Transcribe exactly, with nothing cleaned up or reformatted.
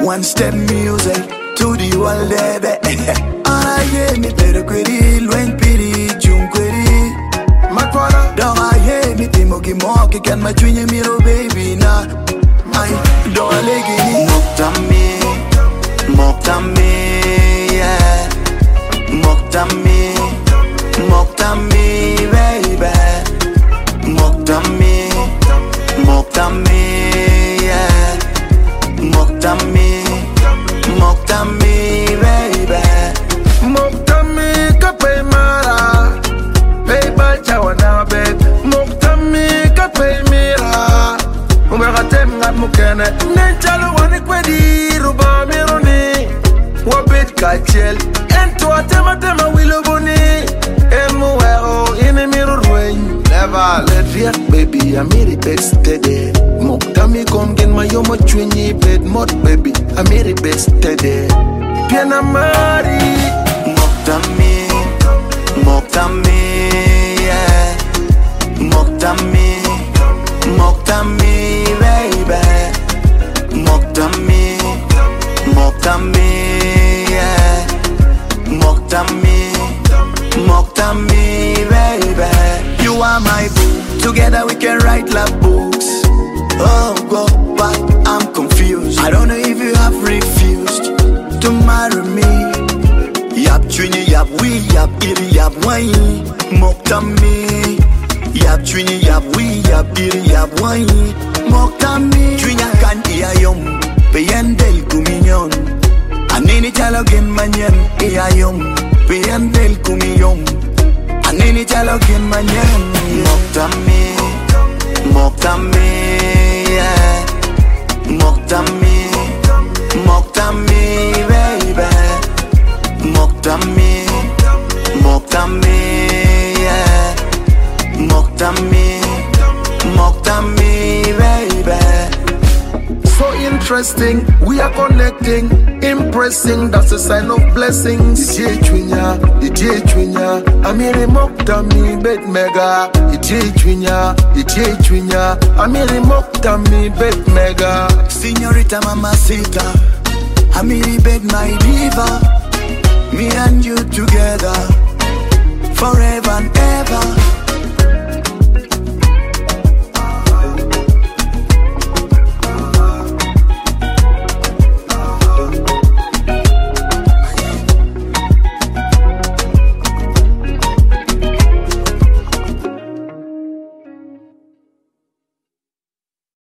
One step music to the world, baby. I hear me better query, Luen Piri, June query. My brother, don't I hear me Timoki Moki, can my junior miro baby now. My don't leg in Moktami, Moktami, yeah. Moktami, Moktami, baby. Moktami, Moktami, yeah. Moktami, Moktami, baby. Moktami kape mara, baby chawana bet. Moktami kape mira, umega temga mukene. Nenchalo wani kwedi ruba mironi, wabit kachel. Ento atema tema wilobuni, emu weo ini mirurwen. Never let react, baby. I'm here best today. Moktami come get my yomo chwinyi bed mod, baby. I'm here best today. Piana mari. Moktami, Moktami, yeah. Moktami, Moktami, baby. Moktami, Moktami, yeah. Moktami, Moktami, baby. You are my boo. Together we can write love books. Oh, go back, I'm confused. I don't know if you have refused to marry me. Yap chuni, yap we, yap iri, yap wine. Moktami. Yap chuni, yap we, yap iri, yap wine. Moktami. Chunya kan iya yom, peyendel kuminyon. Anini chalogin manyan, iya yom, peyendel kuminyon. Anini chalogin manyan. Moktami, Moktami, yeah. Moktami, Moktami, baby. Moktami, Moktami, yeah. Moktami, Moktami, baby. So interesting, we are connecting, impressing, that's a sign of blessings. Ije chwinya, ije chwinya, amiri Moktami bet mega. Ije chwinya, ije chwinya, amiri Moktami bet mega. Señorita Mamacita, amiri bet my diva. Me and you together,